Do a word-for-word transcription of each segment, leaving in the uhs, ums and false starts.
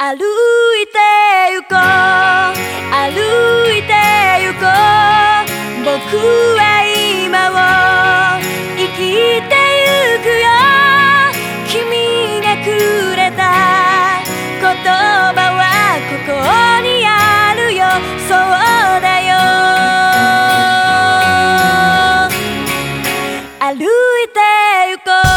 歩いて行こう歩いて行こう僕は今を生きてゆくよ君がくれた言葉はここにあるよそうだよ歩いて行こう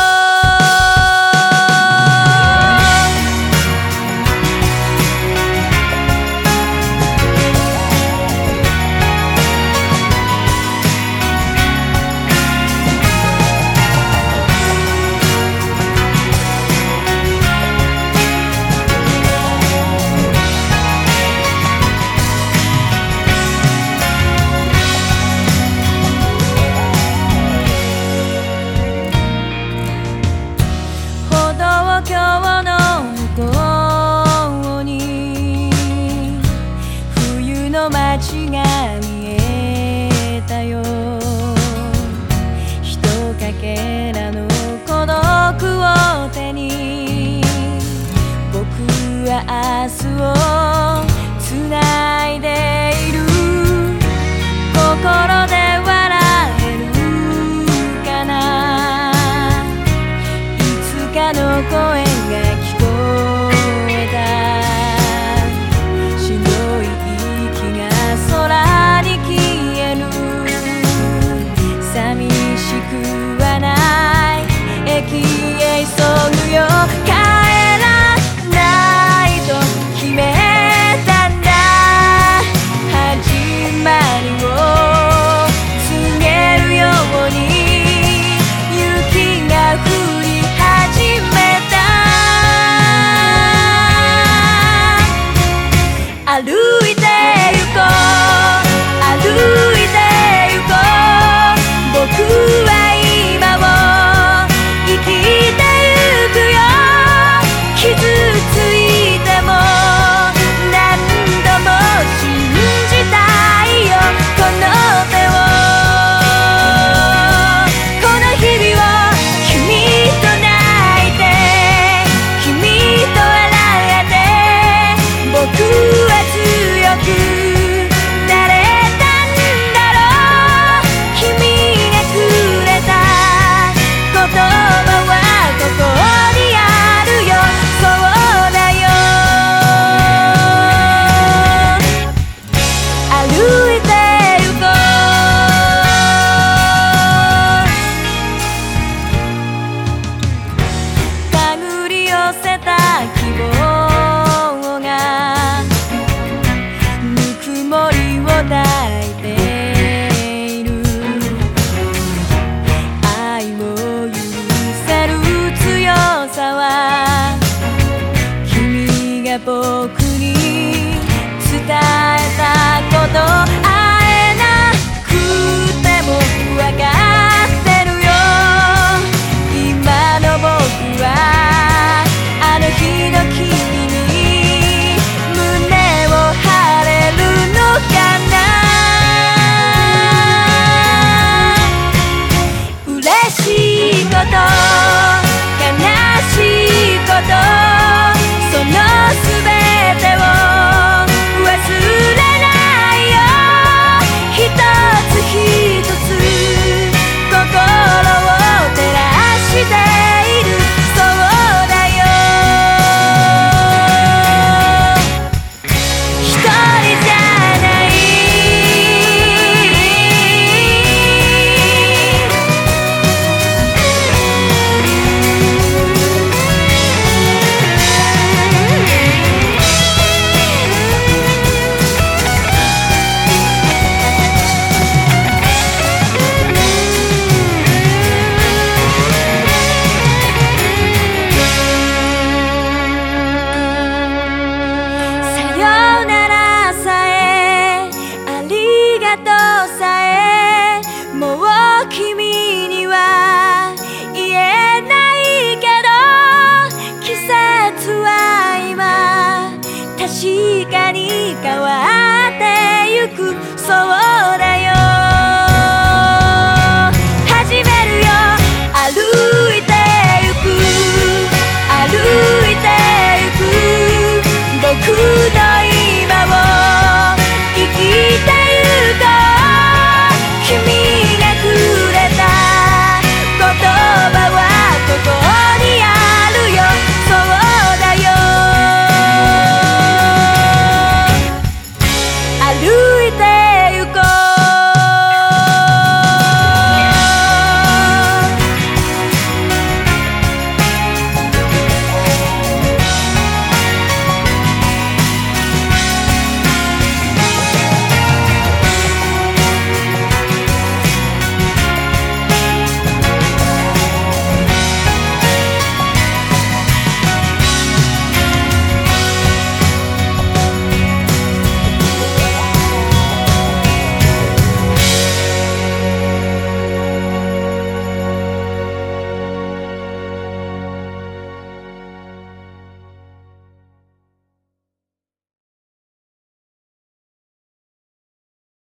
街が見えたよひとかけらの孤独を手に僕は明日をつないでいる心で笑えるかないつかの声が聞こえた空に消える寂しくはない駅へ急ぐよ帰らないと決めたんだ始まりを告げるように雪が降り始めた歩いて行こう歩いて行こう僕は今を生きてゆくよ傷ついても何度も信じたいよこの手をこの日々を君と泣いて君と笑えて僕は強く言葉はここにあるよそうだよ歩いて行こう手繰り寄せた希望がぬくもりを抱いて僕に伝えたこと会えなくても分かってるよ今の僕はあの日の君に胸を張れるのかな嬉しいこと悲しいことそのすべてを忘れないよ一つ一つ心を照らしているそうだよ一人じゃない君には言えないけど季節は今確かに変わってゆくそう